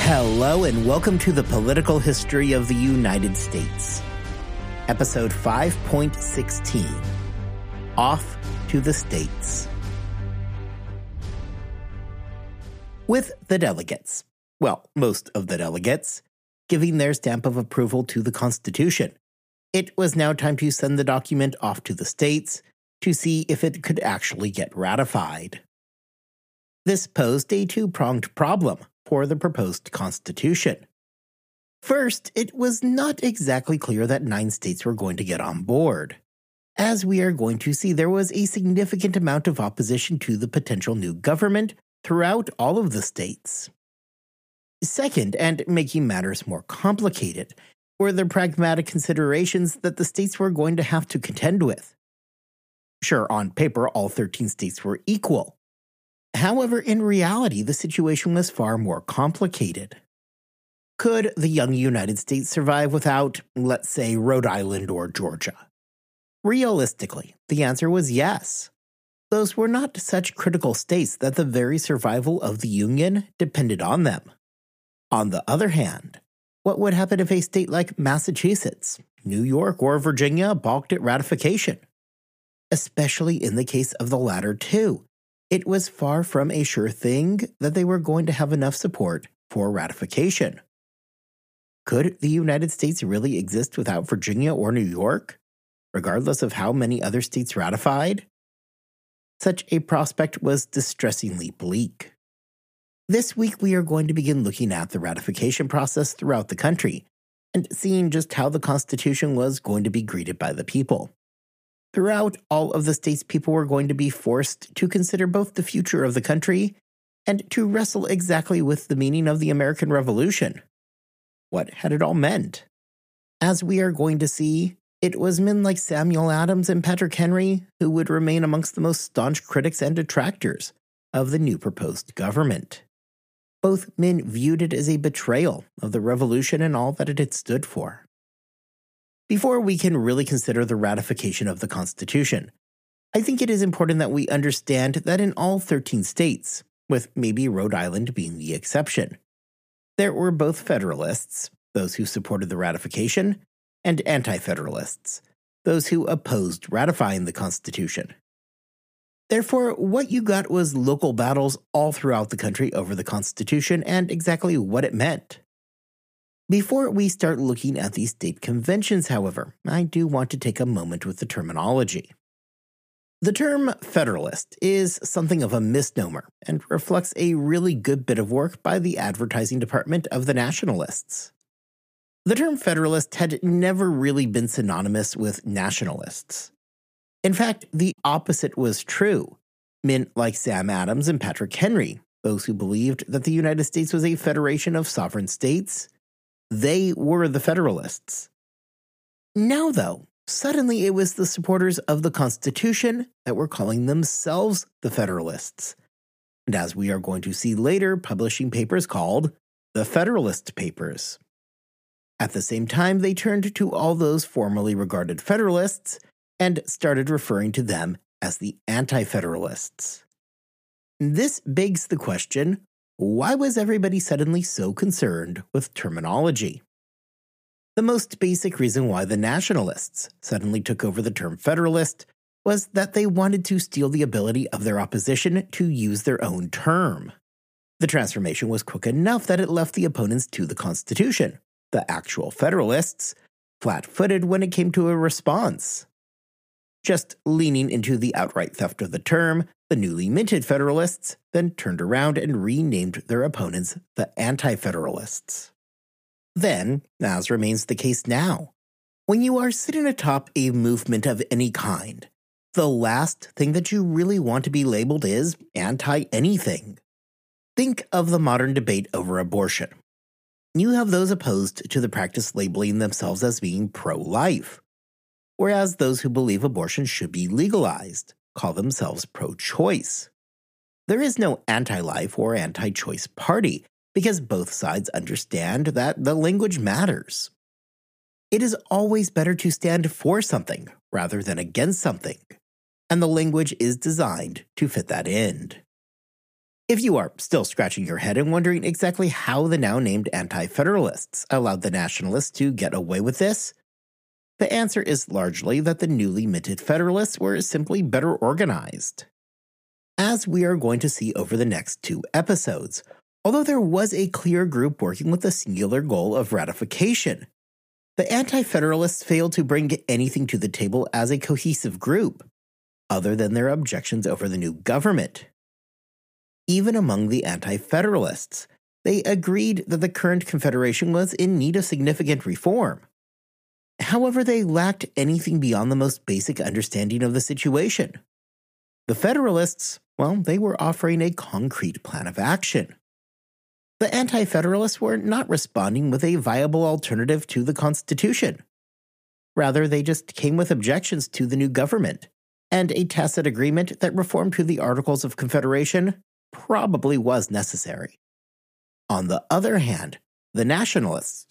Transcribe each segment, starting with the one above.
Hello and welcome to the Political History of the United States. Episode 5.16, Off to the States. With the delegates, most of the delegates, giving their stamp of approval to the Constitution, it was now time to send the document off to the states to see if it could actually get ratified. This posed a two-pronged problem for the proposed Constitution. First, it was not exactly clear that 9 states were going to get on board. As we are going to see, there was a significant amount of opposition to the potential new government throughout all of the states. Second, and making matters more complicated, were the pragmatic considerations that the states were going to have to contend with. Sure, on paper, all 13 states were equal. However, in reality, the situation was far more complicated. Could the young United States survive without, let's say, Rhode Island or Georgia? Realistically, the answer was yes. Those were not such critical states that the very survival of the Union depended on them. On the other hand, what would happen if a state like Massachusetts, New York, or Virginia balked at ratification? Especially in the case of the latter two, it was far from a sure thing that they were going to have enough support for ratification. Could the United States really exist without Virginia or New York, regardless of how many other states ratified? Such a prospect was distressingly bleak. This week we are going to begin looking at the ratification process throughout the country and seeing just how the Constitution was going to be greeted by the people. Throughout all of the states, people were going to be forced to consider both the future of the country and to wrestle exactly with the meaning of the American Revolution. What had it all meant? As we are going to see, it was men like Samuel Adams and Patrick Henry who would remain amongst the most staunch critics and detractors of the new proposed government. Both men viewed it as a betrayal of the Revolution and all that it had stood for. Before we can really consider the ratification of the Constitution, I think it is important that we understand that in all 13 states, with maybe Rhode Island being the exception, there were both Federalists, those who supported the ratification, and Anti-Federalists, those who opposed ratifying the Constitution. Therefore, what you got was local battles all throughout the country over the Constitution and exactly what it meant. Before we start looking at these state conventions, however, I do want to take a moment with the terminology. The term Federalist is something of a misnomer and reflects a really good bit of work by the advertising department of the Nationalists. The term Federalist had never really been synonymous with nationalists. In fact, the opposite was true. Men like Sam Adams and Patrick Henry, those who believed that the United States was a federation of sovereign states, they were the Federalists. Now, though, suddenly it was the supporters of the Constitution that were calling themselves the Federalists, and as we are going to see later, publishing papers called the Federalist Papers. At the same time, they turned to all those formerly regarded Federalists and started referring to them as the Anti-Federalists. This begs the question, why was everybody suddenly so concerned with terminology? The most basic reason why the Nationalists suddenly took over the term Federalist was that they wanted to steal the ability of their opposition to use their own term. The transformation was quick enough that it left the opponents to the Constitution, the actual Federalists, flat-footed when it came to a response. Just leaning into the outright theft of the term, the newly minted Federalists then turned around and renamed their opponents the Anti-Federalists. Then, as remains the case now, when you are sitting atop a movement of any kind, the last thing that you really want to be labeled is anti-anything. Think of the modern debate over abortion. You have those opposed to the practice labeling themselves as being pro-life, whereas those who believe abortion should be legalized call themselves pro-choice. There is no anti-life or anti-choice party because both sides understand that the language matters. It is always better to stand for something rather than against something, and the language is designed to fit that end. If you are still scratching your head and wondering exactly how the now named Anti-Federalists allowed the Nationalists to get away with this, the answer is largely that the newly minted Federalists were simply better organized. As we are going to see over the next 2 episodes, although there was a clear group working with the singular goal of ratification, the Anti-Federalists failed to bring anything to the table as a cohesive group, other than their objections over the new government. Even among the Anti-Federalists, they agreed that the current Confederation was in need of significant reform. However, they lacked anything beyond the most basic understanding of the situation. The Federalists, well, they were offering a concrete plan of action. The Anti-Federalists were not responding with a viable alternative to the Constitution. Rather, they just came with objections to the new government, and a tacit agreement that reform to the Articles of Confederation probably was necessary. On the other hand, the Nationalists,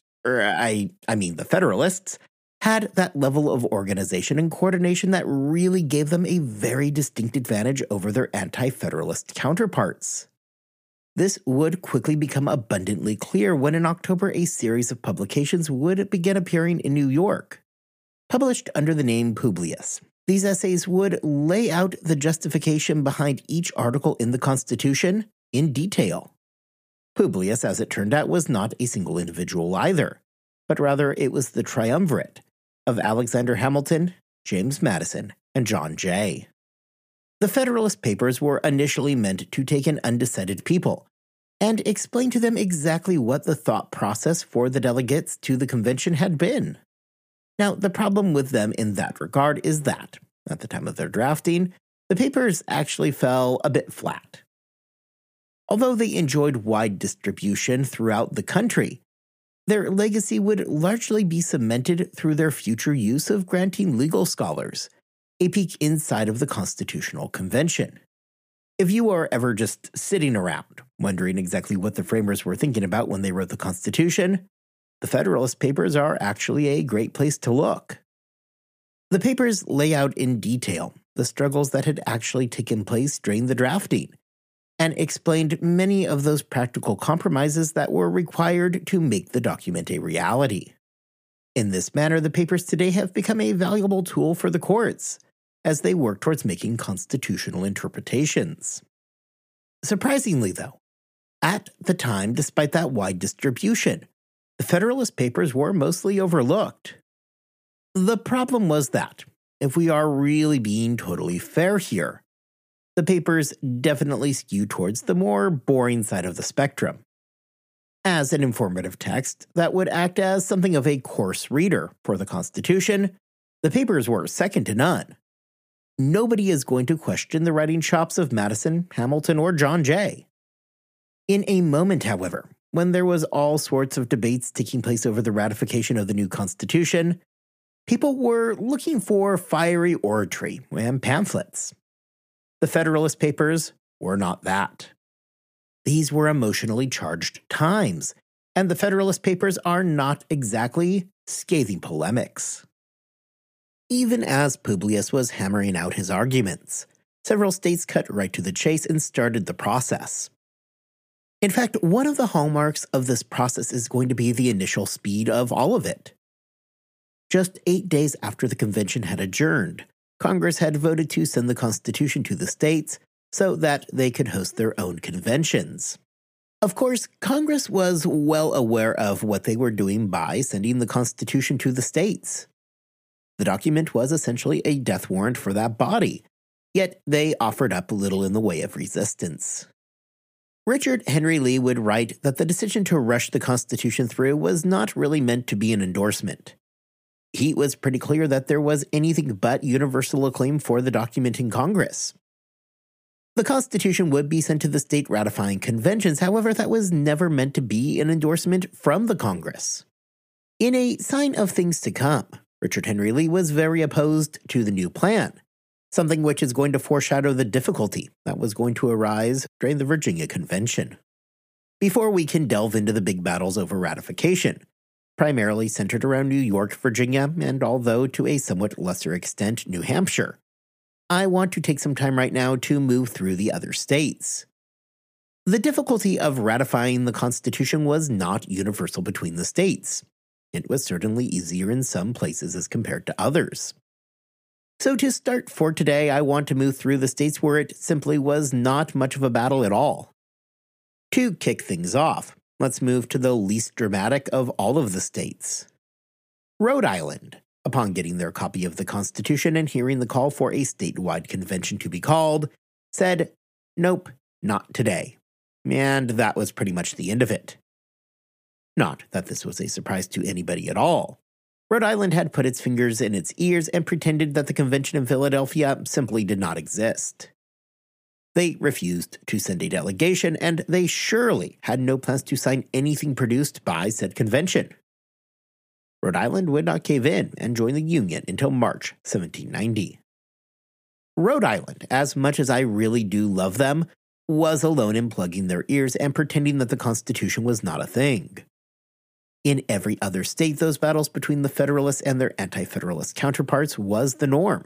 the Federalists, had that level of organization and coordination that really gave them a very distinct advantage over their Anti-Federalist counterparts. This would quickly become abundantly clear when in October a series of publications would begin appearing in New York. Published under the name Publius, these essays would lay out the justification behind each article in the Constitution in detail. Publius, as it turned out, was not a single individual either, but rather it was the triumvirate of Alexander Hamilton, James Madison, and John Jay. The Federalist Papers were initially meant to take an undecided people and explain to them exactly what the thought process for the delegates to the convention had been. Now, the problem with them in that regard is that, at the time of their drafting, the papers actually fell a bit flat. Although they enjoyed wide distribution throughout the country, their legacy would largely be cemented through their future use of granting legal scholars a peek inside of the Constitutional Convention. If you are ever just sitting around, wondering exactly what the framers were thinking about when they wrote the Constitution, the Federalist Papers are actually a great place to look. The papers lay out in detail the struggles that had actually taken place during the drafting, and explained many of those practical compromises that were required to make the document a reality. In this manner, the papers today have become a valuable tool for the courts as they work towards making constitutional interpretations. Surprisingly, though, at the time, despite that wide distribution, the Federalist Papers were mostly overlooked. The problem was that, if we are really being totally fair here, the papers definitely skew towards the more boring side of the spectrum. As an informative text that would act as something of a course reader for the Constitution, the papers were second to none. Nobody is going to question the writing chops of Madison, Hamilton, or John Jay. In a moment, however, when there was all sorts of debates taking place over the ratification of the new Constitution, people were looking for fiery oratory and pamphlets. The Federalist Papers were not that. These were emotionally charged times, and the Federalist Papers are not exactly scathing polemics. Even as Publius was hammering out his arguments, several states cut right to the chase and started the process. In fact, one of the hallmarks of this process is going to be the initial speed of all of it. Just 8 days after the convention had adjourned, Congress had voted to send the Constitution to the states so that they could host their own conventions. Of course, Congress was well aware of what they were doing by sending the Constitution to the states. The document was essentially a death warrant for that body, yet they offered up little in the way of resistance. Richard Henry Lee would write that the decision to rush the Constitution through was not really meant to be an endorsement. He was pretty clear that there was anything but universal acclaim for the document in Congress. The Constitution would be sent to the state ratifying conventions, however, that was never meant to be an endorsement from the Congress. In a sign of things to come, Richard Henry Lee was very opposed to the new plan, something which is going to foreshadow the difficulty that was going to arise during the Virginia Convention. Before we can delve into the big battles over ratification, primarily centered around New York, Virginia, and although to a somewhat lesser extent, New Hampshire, I want to take some time right now to move through the other states. The difficulty of ratifying the Constitution was not universal between the states. It was certainly easier in some places as compared to others. So to start for today, I want to move through the states where it simply was not much of a battle at all. To kick things off, let's move to the least dramatic of all of the states. Rhode Island, upon getting their copy of the Constitution and hearing the call for a statewide convention to be called, said, "Nope, not today." And that was pretty much the end of it. Not that this was a surprise to anybody at all. Rhode Island had put its fingers in its ears and pretended that the convention in Philadelphia simply did not exist. They refused to send a delegation, and they surely had no plans to sign anything produced by said convention. Rhode Island would not cave in and join the Union until March 1790. Rhode Island, as much as I really do love them, was alone in plugging their ears and pretending that the Constitution was not a thing. In every other state, those battles between the Federalists and their anti-Federalist counterparts was the norm.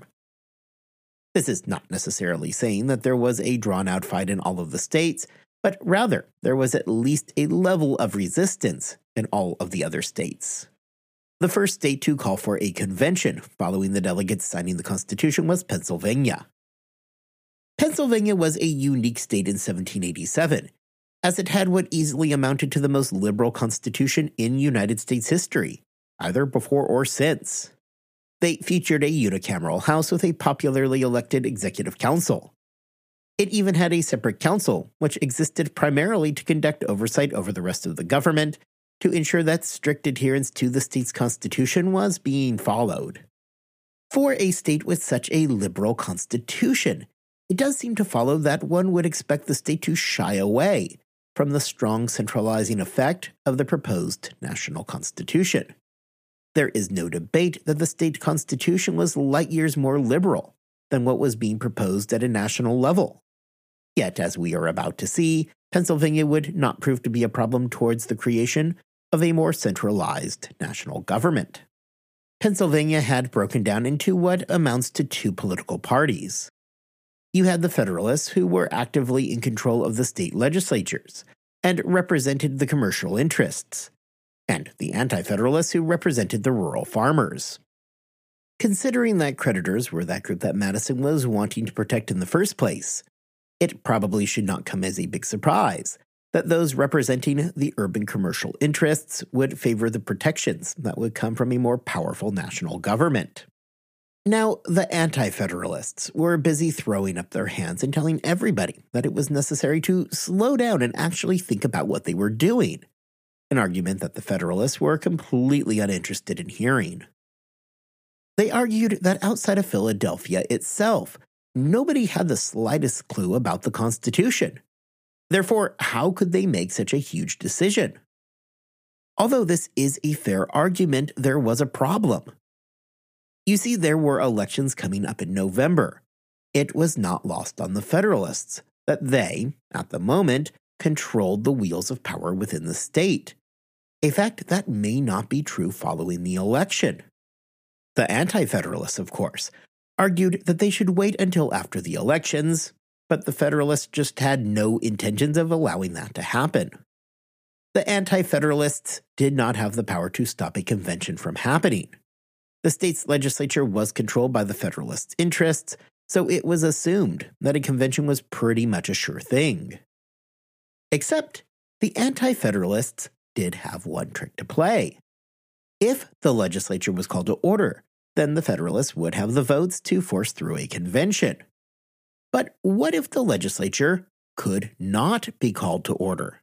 This is not necessarily saying that there was a drawn-out fight in all of the states, but rather there was at least a level of resistance in all of the other states. The first state to call for a convention following the delegates signing the Constitution was Pennsylvania. Pennsylvania was a unique state in 1787, as it had what easily amounted to the most liberal constitution in United States history, either before or since. They featured a unicameral house with a popularly elected executive council. It even had a separate council, which existed primarily to conduct oversight over the rest of the government to ensure that strict adherence to the state's constitution was being followed. For a state with such a liberal constitution, it does seem to follow that one would expect the state to shy away from the strong centralizing effect of the proposed national constitution. There is no debate that the state constitution was light years more liberal than what was being proposed at a national level. Yet, as we are about to see, Pennsylvania would not prove to be a problem towards the creation of a more centralized national government. Pennsylvania had broken down into what amounts to two political parties. You had the Federalists, who were actively in control of the state legislatures and represented the commercial interests, and the Anti-Federalists, who represented the rural farmers. Considering that creditors were that group that Madison was wanting to protect in the first place, it probably should not come as a big surprise that those representing the urban commercial interests would favor the protections that would come from a more powerful national government. Now, the Anti-Federalists were busy throwing up their hands and telling everybody that it was necessary to slow down and actually think about what they were doing, an argument that the Federalists were completely uninterested in hearing. They argued that outside of Philadelphia itself, nobody had the slightest clue about the Constitution. Therefore, how could they make such a huge decision? Although this is a fair argument, there was a problem. You see, there were elections coming up in November. It was not lost on the Federalists that they, at the moment, controlled the wheels of power within the state, a fact that may not be true following the election. The Anti-Federalists, of course, argued that they should wait until after the elections, but the Federalists just had no intentions of allowing that to happen. The Anti-Federalists did not have the power to stop a convention from happening. The state's legislature was controlled by the Federalists' interests, so it was assumed that a convention was pretty much a sure thing. Except, the Anti-Federalists did have one trick to play. If the legislature was called to order, then the Federalists would have the votes to force through a convention. But what if the legislature could not be called to order?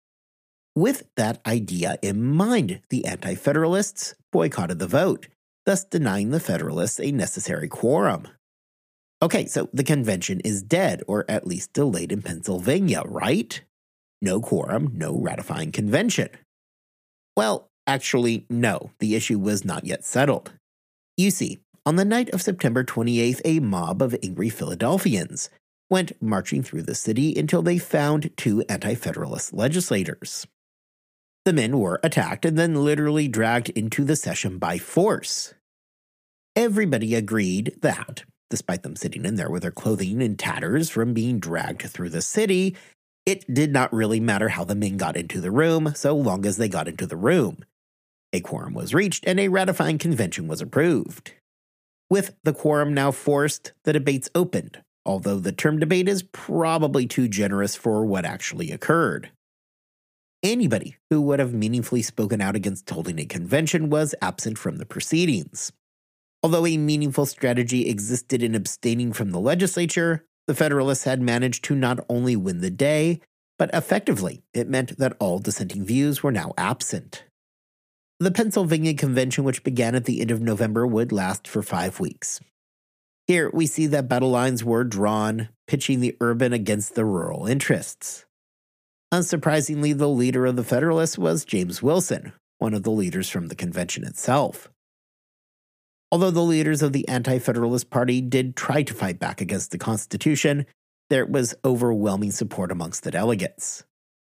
With that idea in mind, the Anti-Federalists boycotted the vote, thus denying the Federalists a necessary quorum. Okay, so the convention is dead, or at least delayed in Pennsylvania, right? No quorum, no ratifying convention. Well, actually, no, the issue was not yet settled. You see, on the night of September 28th, a mob of angry Philadelphians went marching through the city until they found two Anti-Federalist legislators. The men were attacked and then literally dragged into the session by force. Everybody agreed that, despite them sitting in there with their clothing in tatters from being dragged through the city, It did not really matter how the men got into the room, so long as they got into the room. A quorum was reached and a ratifying convention was approved. With the quorum now forced, the debates opened, although the term debate is probably too generous for what actually occurred. Anybody who would have meaningfully spoken out against holding a convention was absent from the proceedings. Although a meaningful strategy existed in abstaining from the legislature, the Federalists had managed to not only win the day, but effectively it meant that all dissenting views were now absent. The Pennsylvania Convention, which began at the end of November, would last for 5 weeks. Here we see that battle lines were drawn, pitching the urban against the rural interests. Unsurprisingly, the leader of the Federalists was James Wilson, one of the leaders from the convention itself. Although the leaders of the Anti-Federalist Party did try to fight back against the Constitution, there was overwhelming support amongst the delegates.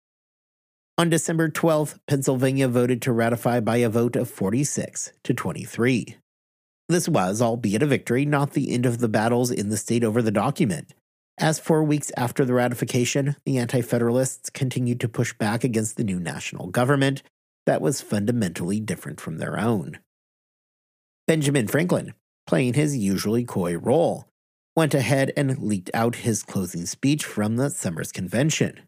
On December 12th, Pennsylvania voted to ratify by a vote of 46 to 23. This was, albeit a victory, not the end of the battles in the state over the document, as 4 weeks after the ratification, the Anti-Federalists continued to push back against the new national government that was fundamentally different from their own. Benjamin Franklin, playing his usually coy role, went ahead and leaked out his closing speech from the summer's convention.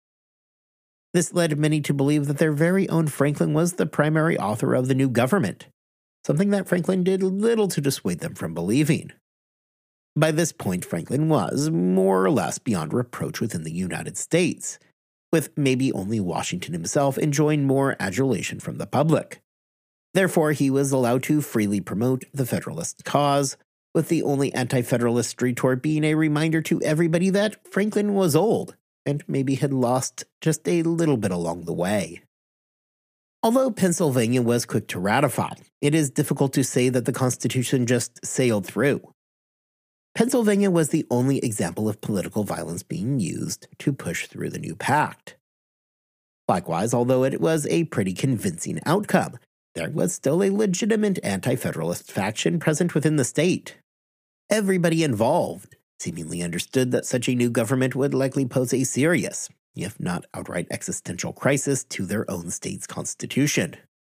This led many to believe that their very own Franklin was the primary author of the new government, something that Franklin did little to dissuade them from believing. By this point, Franklin was, more or less, beyond reproach within the United States, with maybe only Washington himself enjoying more adulation from the public. Therefore, he was allowed to freely promote the Federalist cause, with the only anti-Federalist retort being a reminder to everybody that Franklin was old, and maybe had lost just a little bit along the way. Although Pennsylvania was quick to ratify, it is difficult to say that the Constitution just sailed through. Pennsylvania was the only example of political violence being used to push through the new pact. Likewise, although it was a pretty convincing outcome, there was still a legitimate anti-Federalist faction present within the state. Everybody involved seemingly understood that such a new government would likely pose a serious, if not outright existential crisis to their own state's constitution.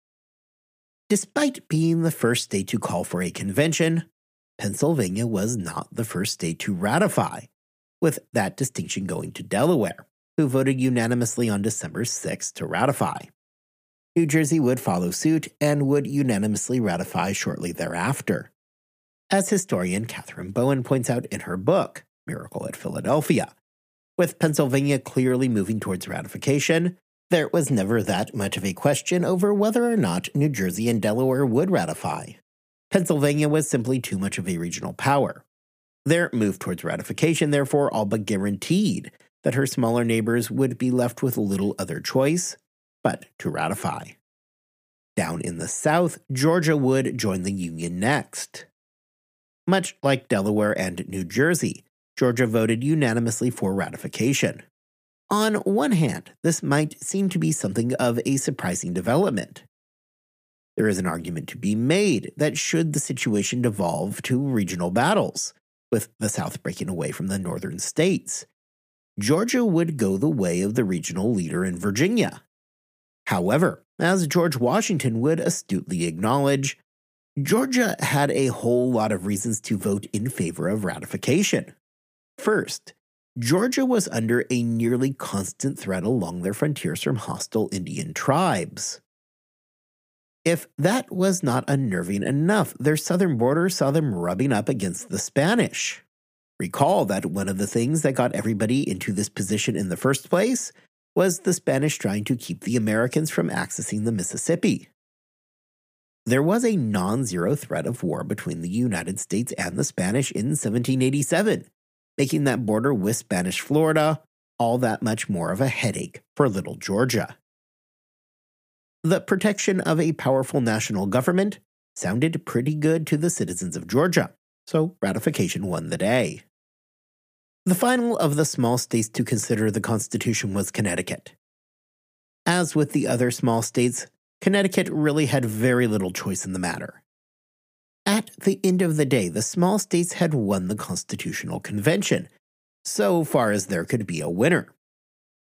Despite being the first state to call for a convention, Pennsylvania was not the first state to ratify, with that distinction going to Delaware, who voted unanimously on December 6 to ratify. New Jersey would follow suit and would unanimously ratify shortly thereafter. As historian Catherine Bowen points out in her book, Miracle at Philadelphia, with Pennsylvania clearly moving towards ratification, there was never that much of a question over whether or not New Jersey and Delaware would ratify. Pennsylvania was simply too much of a regional power. Their move towards ratification, therefore, all but guaranteed that her smaller neighbors would be left with little other choice but to ratify. Down in the South, Georgia would join the Union next. Much like Delaware and New Jersey, Georgia voted unanimously for ratification. On one hand, this might seem to be something of a surprising development. There is an argument to be made that should the situation devolve to regional battles, with the South breaking away from the northern states, Georgia would go the way of the regional leader in Virginia. However, as George Washington would astutely acknowledge, Georgia had a whole lot of reasons to vote in favor of ratification. First, Georgia was under a nearly constant threat along their frontiers from hostile Indian tribes. If that was not unnerving enough, their southern border saw them rubbing up against the Spanish. Recall that one of the things that got everybody into this position in the first place was the Spanish trying to keep the Americans from accessing the Mississippi. There was a non-zero threat of war between the United States and the Spanish in 1787, making that border with Spanish Florida all that much more of a headache for little Georgia. The protection of a powerful national government sounded pretty good to the citizens of Georgia, so ratification won the day. The final of the small states to consider the Constitution was Connecticut. As with the other small states, Connecticut really had very little choice in the matter. At the end of the day, the small states had won the Constitutional Convention, so far as there could be a winner.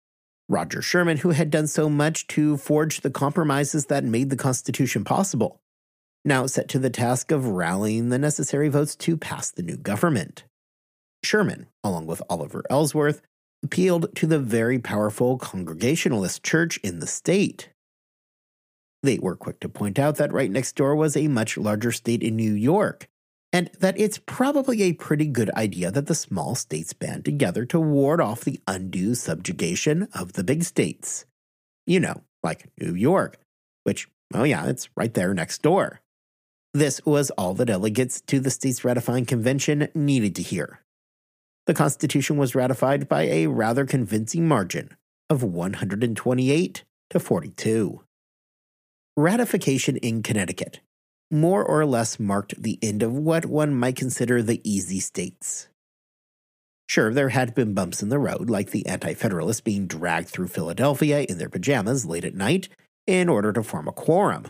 Roger Sherman, who had done so much to forge the compromises that made the Constitution possible, now set to the task of rallying the necessary votes to pass the new government. Sherman, along with Oliver Ellsworth, appealed to the very powerful Congregationalist church in the state. They were quick to point out that right next door was a much larger state in New York, and that it's probably a pretty good idea that the small states band together to ward off the undue subjugation of the big states. You know, like New York, which, oh yeah, it's right there next door. This was all the delegates to the states ratifying convention needed to hear. The Constitution was ratified by a rather convincing margin of 128 to 42. Ratification in Connecticut more or less marked the end of what one might consider the easy states. Sure, there had been bumps in the road, like the Anti-Federalists being dragged through Philadelphia in their pajamas late at night in order to form a quorum.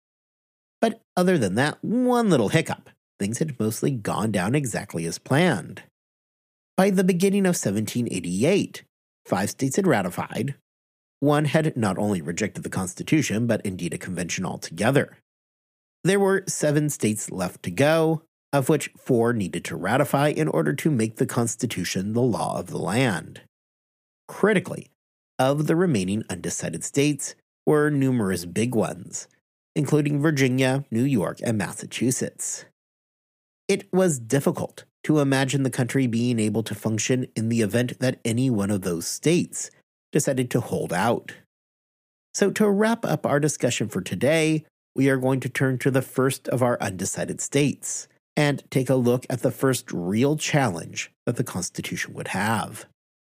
But other than that one little hiccup, things had mostly gone down exactly as planned. By the beginning of 1788, 5 states had ratified. One had not only rejected the Constitution, but indeed a convention altogether. There were 7 states left to go, of which 4 needed to ratify in order to make the Constitution the law of the land. Critically, of the remaining undecided states were numerous big ones, including Virginia, New York, and Massachusetts. It was difficult to imagine the country being able to function in the event that any one of those states decided to hold out. So to wrap up our discussion for today, we are going to turn to the first of our undecided states and take a look at the first real challenge that the Constitution would have.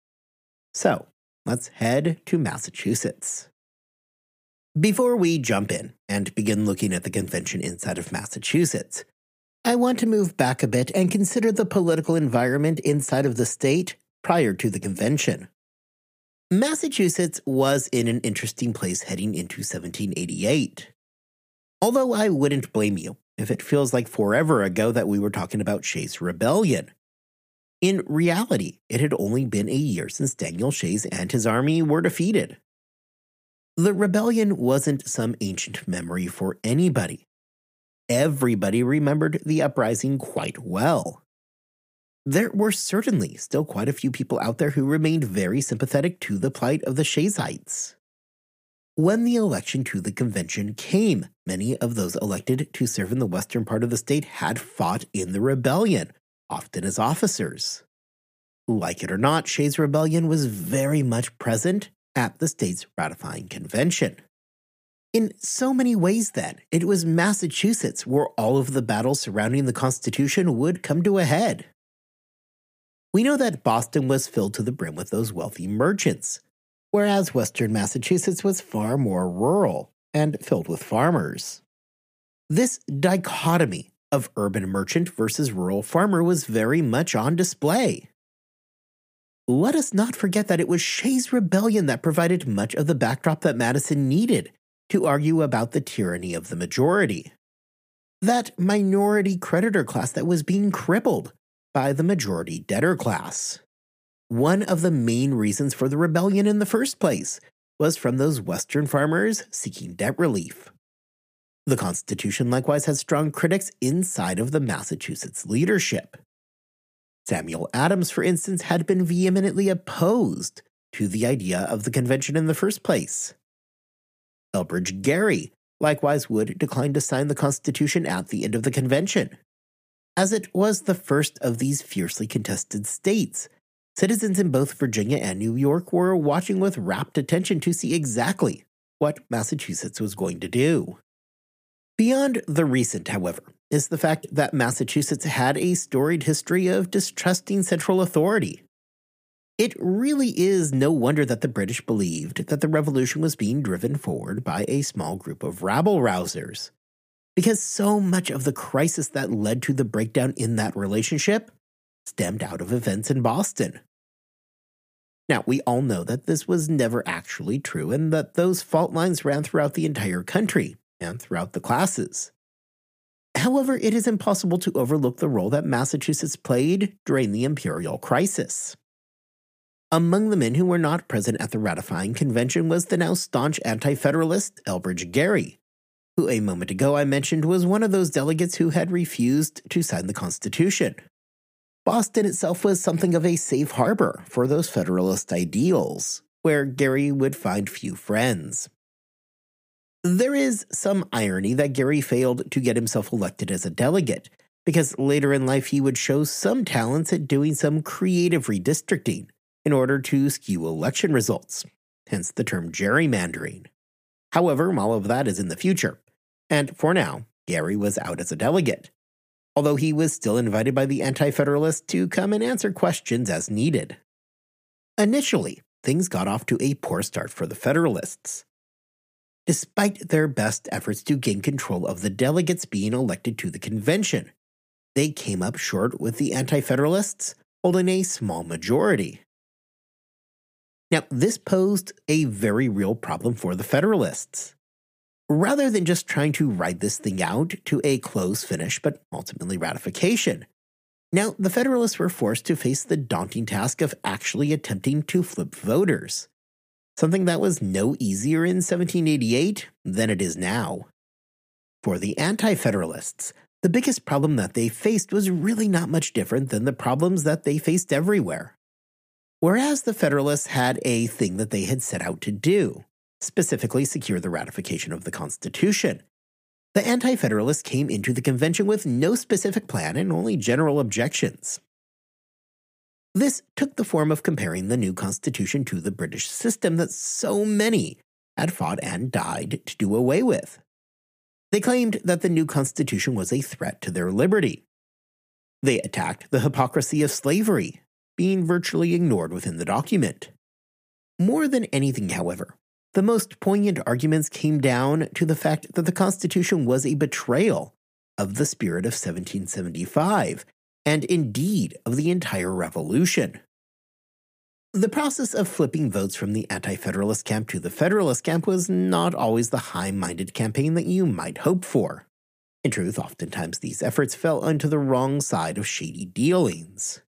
So, let's head to Massachusetts. Before we jump in and begin looking at the convention inside of Massachusetts, I want to move back a bit and consider the political environment inside of the state prior to the convention. Massachusetts was in an interesting place heading into 1788. Although I wouldn't blame you if it feels like forever ago that we were talking about Shays' Rebellion. In reality, it had only been a year since Daniel Shays and his army were defeated. The rebellion wasn't some ancient memory for anybody. Everybody remembered the uprising quite well. There were certainly still quite a few people out there who remained very sympathetic to the plight of the Shaysites. When the election to the convention came, many of those elected to serve in the western part of the state had fought in the rebellion, often as officers. Like it or not, Shays' Rebellion was very much present at the state's ratifying convention. In so many ways, then, it was Massachusetts where all of the battles surrounding the Constitution would come to a head. We know that Boston was filled to the brim with those wealthy merchants, whereas western Massachusetts was far more rural and filled with farmers. This dichotomy of urban merchant versus rural farmer was very much on display. Let us not forget that it was Shays' Rebellion that provided much of the backdrop that Madison needed to argue about the tyranny of the majority. That minority creditor class that was being crippled by the majority debtor class. One of the main reasons for the rebellion in the first place was from those western farmers seeking debt relief. The Constitution likewise had strong critics inside of the Massachusetts leadership. Samuel Adams, for instance, had been vehemently opposed to the idea of the convention in the first place. Elbridge Gerry likewise would decline to sign the Constitution at the end of the convention. As it was the first of these fiercely contested states, citizens in both Virginia and New York were watching with rapt attention to see exactly what Massachusetts was going to do. Beyond the recent, however, is the fact that Massachusetts had a storied history of distrusting central authority. It really is no wonder that the British believed that the revolution was being driven forward by a small group of rabble-rousers, because so much of the crisis that led to the breakdown in that relationship stemmed out of events in Boston. Now, we all know that this was never actually true and that those fault lines ran throughout the entire country and throughout the classes. However, it is impossible to overlook the role that Massachusetts played during the imperial crisis. Among the men who were not present at the ratifying convention was the now staunch anti-federalist Elbridge Gerry, who a moment ago I mentioned was one of those delegates who had refused to sign the Constitution. Boston itself was something of a safe harbor for those Federalist ideals, where Gerry would find few friends. There is some irony that Gerry failed to get himself elected as a delegate, because later in life he would show some talents at doing some creative redistricting in order to skew election results, hence the term gerrymandering. However, all of that is in the future, and for now, Gerry was out as a delegate, although he was still invited by the Anti-Federalists to come and answer questions as needed. Initially, things got off to a poor start for the Federalists. Despite their best efforts to gain control of the delegates being elected to the convention, they came up short with the Anti-Federalists holding a small majority. Now, this posed a very real problem for the Federalists. Rather than just trying to ride this thing out to a close finish but ultimately ratification, now the Federalists were forced to face the daunting task of actually attempting to flip voters, something that was no easier in 1788 than it is now. For the Anti-Federalists, the biggest problem that they faced was really not much different than the problems that they faced everywhere. Whereas the Federalists had a thing that they had set out to do, specifically secure the ratification of the Constitution, the Anti-Federalists came into the convention with no specific plan and only general objections. This took the form of comparing the new Constitution to the British system that so many had fought and died to do away with. They claimed that the new Constitution was a threat to their liberty. They attacked the hypocrisy of slavery, being virtually ignored within the document. More than anything, however, the most poignant arguments came down to the fact that the Constitution was a betrayal of the spirit of 1775, and indeed of the entire revolution. The process of flipping votes from the Anti-Federalist camp to the Federalist camp was not always the high-minded campaign that you might hope for. In truth, oftentimes these efforts fell onto the wrong side of shady dealings.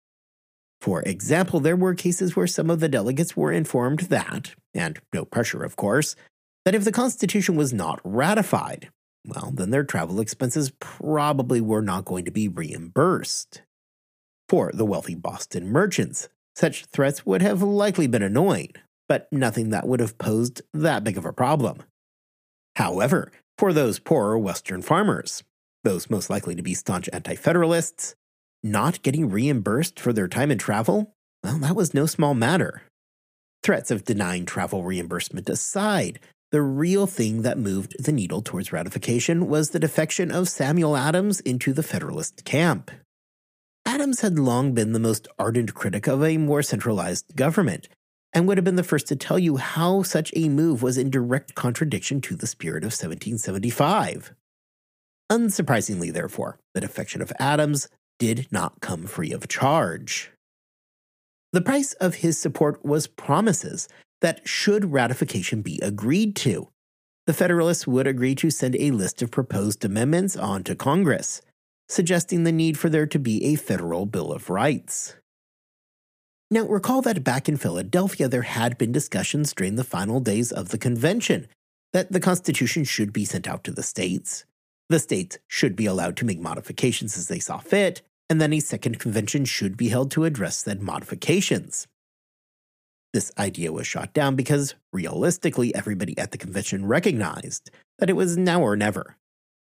For example, there were cases where some of the delegates were informed that, and no pressure of course, that if the Constitution was not ratified, well, then their travel expenses probably were not going to be reimbursed. For the wealthy Boston merchants, such threats would have likely been annoying, but nothing that would have posed that big of a problem. However, for those poorer Western farmers, those most likely to be staunch Anti-Federalists, not getting reimbursed for their time and travel, well, that was no small matter. Threats of denying travel reimbursement aside, the real thing that moved the needle towards ratification was the defection of Samuel Adams into the Federalist camp. Adams had long been the most ardent critic of a more centralized government, and would have been the first to tell you how such a move was in direct contradiction to the spirit of 1775. Unsurprisingly, therefore, the defection of Adams did not come free of charge. The price of his support was promises that should ratification be agreed to, the Federalists would agree to send a list of proposed amendments on to Congress, suggesting the need for there to be a federal Bill of Rights. Now, recall that back in Philadelphia there had been discussions during the final days of the convention that the Constitution should be sent out to the states should be allowed to make modifications as they saw fit, and then a second convention should be held to address said modifications. This idea was shot down because, realistically, everybody at the convention recognized that it was now or never.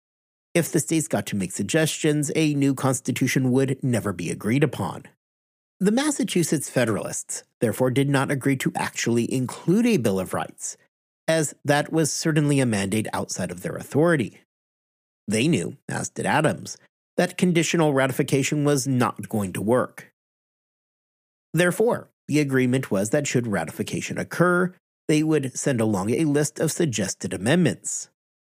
If the states got to make suggestions, a new constitution would never be agreed upon. The Massachusetts Federalists, therefore, did not agree to actually include a Bill of Rights, as that was certainly a mandate outside of their authority. They knew, as did Adams, that conditional ratification was not going to work. Therefore, the agreement was that should ratification occur, they would send along a list of suggested amendments.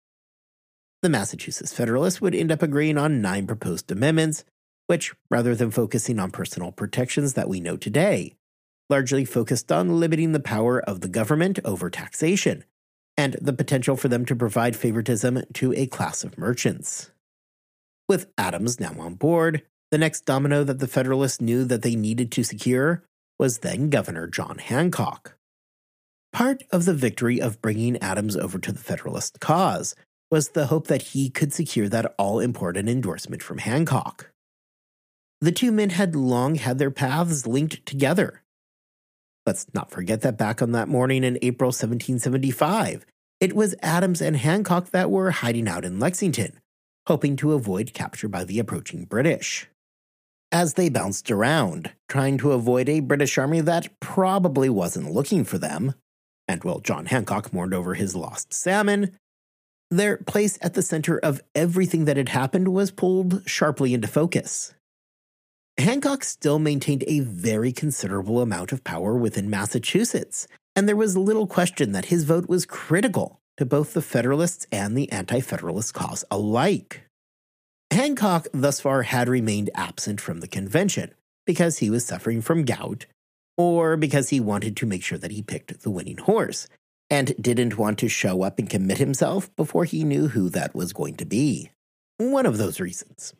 The Massachusetts Federalists would end up agreeing on 9 proposed amendments, which, rather than focusing on personal protections that we know today, largely focused on limiting the power of the government over taxation, and the potential for them to provide favoritism to a class of merchants. With Adams now on board, the next domino that the Federalists knew that they needed to secure was then Governor John Hancock. Part of the victory of bringing Adams over to the Federalist cause was the hope that he could secure that all-important endorsement from Hancock. The two men had long had their paths linked together. Let's not forget that back on that morning in April 1775, it was Adams and Hancock that were hiding out in Lexington, hoping to avoid capture by the approaching British. As they bounced around, trying to avoid a British army that probably wasn't looking for them, and while John Hancock mourned over his lost salmon, their place at the center of everything that had happened was pulled sharply into focus. Hancock still maintained a very considerable amount of power within Massachusetts, and there was little question that his vote was critical to both the Federalists and the Anti-Federalist cause alike. Hancock thus far had remained absent from the convention because he was suffering from gout, or because he wanted to make sure that he picked the winning horse, and didn't want to show up and commit himself before he knew who that was going to be. One of those reasons.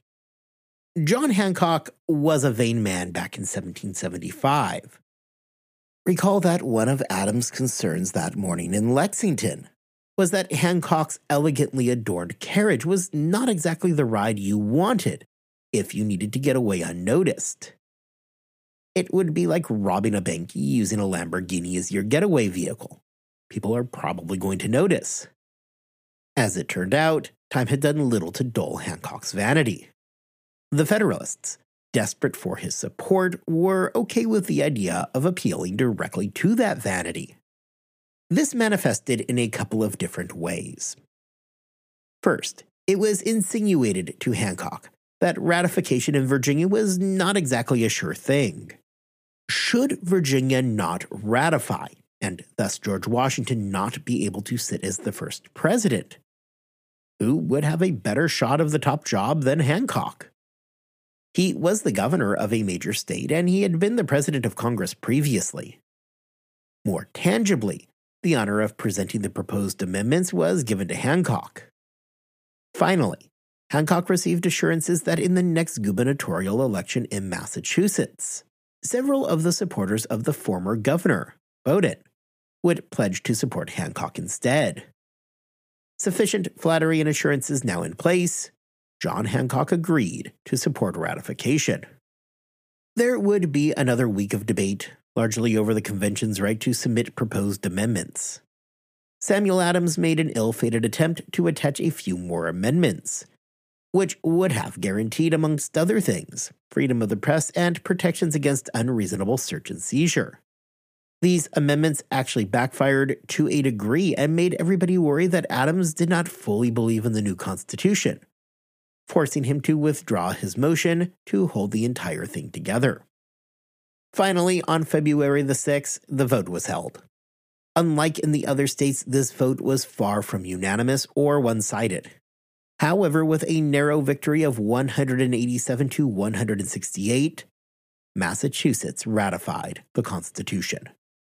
John Hancock was a vain man back in 1775. Recall that one of Adams' concerns that morning in Lexington was that Hancock's elegantly adorned carriage was not exactly the ride you wanted if you needed to get away unnoticed. It would be like robbing a bank using a Lamborghini as your getaway vehicle. People are probably going to notice. As it turned out, time had done little to dull Hancock's vanity. The Federalists, desperate for his support, were okay with the idea of appealing directly to that vanity. This manifested in a couple of different ways. First, it was insinuated to Hancock that ratification in Virginia was not exactly a sure thing. Should Virginia not ratify, and thus George Washington not be able to sit as the first president? Who would have a better shot of the top job than Hancock? He was the governor of a major state, and he had been the president of Congress previously. More tangibly, the honor of presenting the proposed amendments was given to Hancock. Finally, Hancock received assurances that in the next gubernatorial election in Massachusetts, several of the supporters of the former governor, Bowdoin, would pledge to support Hancock instead. Sufficient flattery and assurances now in place, John Hancock agreed to support ratification. There would be another week of debate, largely over the convention's right to submit proposed amendments. Samuel Adams made an ill-fated attempt to attach a few more amendments, which would have guaranteed, amongst other things, freedom of the press and protections against unreasonable search and seizure. These amendments actually backfired to a degree and made everybody worry that Adams did not fully believe in the new Constitution, forcing him to withdraw his motion to hold the entire thing together. Finally, on February the 6th, the vote was held. Unlike in the other states, this vote was far from unanimous or one-sided. However, with a narrow victory of 187 to 168, Massachusetts ratified the Constitution.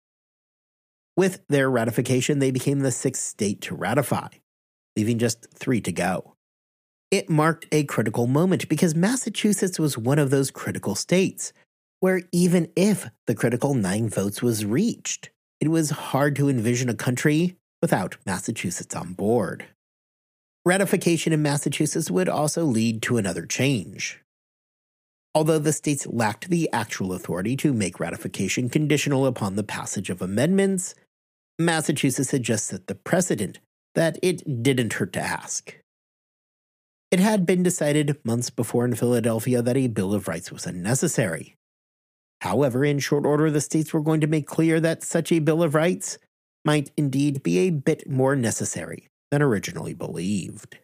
With their ratification, they became the sixth state to ratify, leaving just 3 to go. It marked a critical moment because Massachusetts was one of those critical states where even if the critical 9 votes was reached, it was hard to envision a country without Massachusetts on board. Ratification in Massachusetts would also lead to another change. Although the states lacked the actual authority to make ratification conditional upon the passage of amendments, Massachusetts had just set the precedent that it didn't hurt to ask. It had been decided months before in Philadelphia that a Bill of Rights was unnecessary. However, in short order, the states were going to make clear that such a Bill of Rights might indeed be a bit more necessary than originally believed.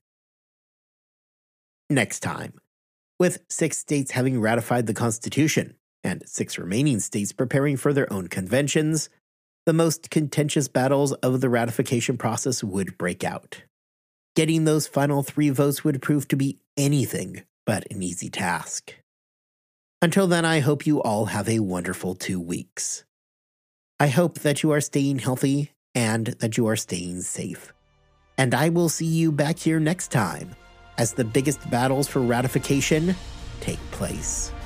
Next time, with 6 states having ratified the Constitution and 6 remaining states preparing for their own conventions, the most contentious battles of the ratification process would break out. Getting those final 3 votes would prove to be anything but an easy task. Until then, I hope you all have a wonderful 2 weeks. I hope that you are staying healthy and that you are staying safe. And I will see you back here next time as the biggest battles for ratification take place.